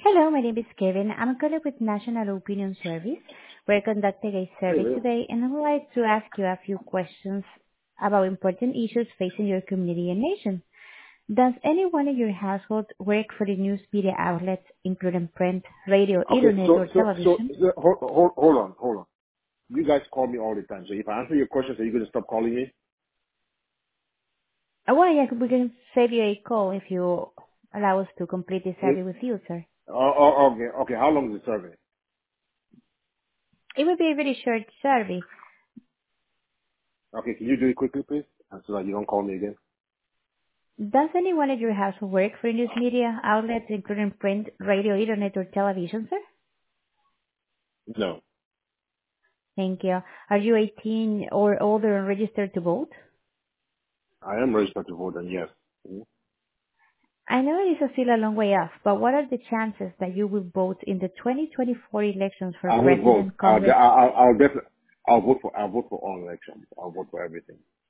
Hello, my name is Kevin. I'm calling with National Opinion Service. We're conducting a Hey, survey Will. today, and I would like to ask you a few questions about important issues facing your community and nation. Does anyone in your household work for the news media outlets, including print, radio, Okay, internet, or television? hold on. You guys call me all the time. So if I answer your questions, are you going to stop calling me? Well, yeah, we can save you a call if you allow us to complete the Hey, survey with you, sir. okay. How long is the survey? It will be a very short survey. Okay, can you do it quickly, please? And so that you don't call me again. Does anyone at your household work for news media outlets, including print, radio, internet, or television, sir? No, Thank you. Are you 18 or older and registered to vote? I am registered to vote, and yes. I know it is still a long way off, but what are the chances that you will vote in the 2024 elections for I will vote. President, Congress? I'll vote for all elections. I'll vote for everything.